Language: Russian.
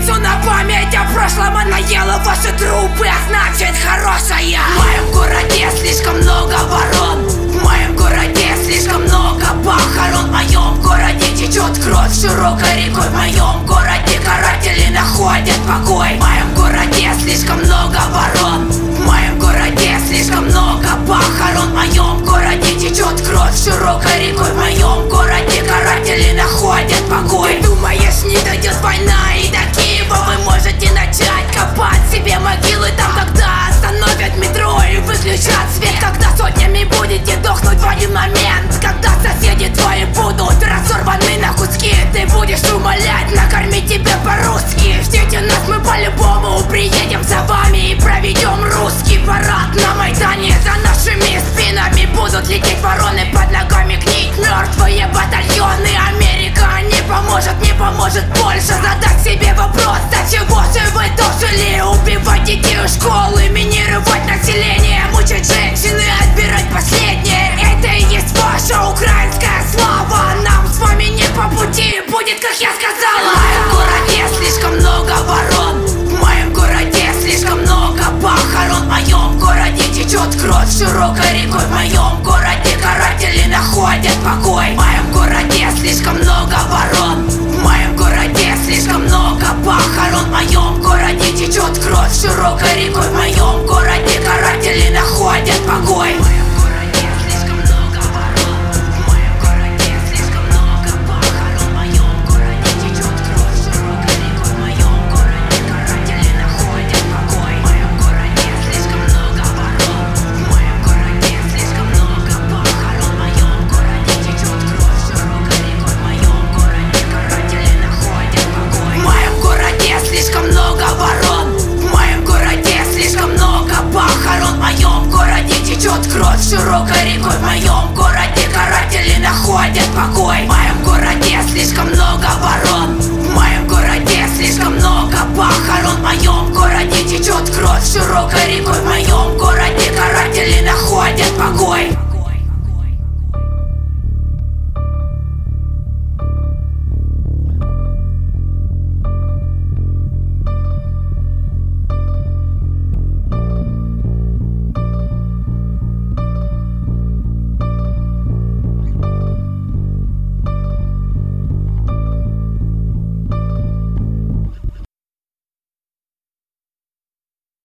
пиццу на память о прошлом, она ела ваши трупы, а значит хорошая. В моем городе слишком много ворон, в моем городе слишком много похорон. В моем городе течет кровь широкой рекой, в моем городе каратели находят покой. В моем городе слишком много ворон, в моем городе слишком много похорон. В моем городе течет кровь широкой рекой, в моем городе каратели находят покой. Ты думаешь, не дойдет война и до Киева? Вы можете начать копать себе могилы там, когда остановят метро и выключат свет. Когда сотнями будете дохнуть в один момент, когда соседи твои будут разорваны на куски, ты будешь умолять накормить тебя по-русски. Ждите нас, мы по-любому приедем за вами и проведем русский парад на Майдане. За нашими спинами будут лететь вороны, под ногами гнить мертвые батальоны. Америка не поможет, не поможет Польша. Задать себе вопрос, до чего же вы дожили? Убивать детей у школы, минировать население, мучать женщины, отбирать последнее. Это и есть ваша украинская слава. Нам с вами не по пути, будет, как я сказала. В моем городе слишком много ворон, в моем городе слишком много похорон. В моем городе течет кровь широкой рекой, в моем городе каратели находят покой. В моем городе слишком много ворон, в моем городе слишком много похорон. В моем городе течет кровь широкой рекой, в моем городе каратели находят покой.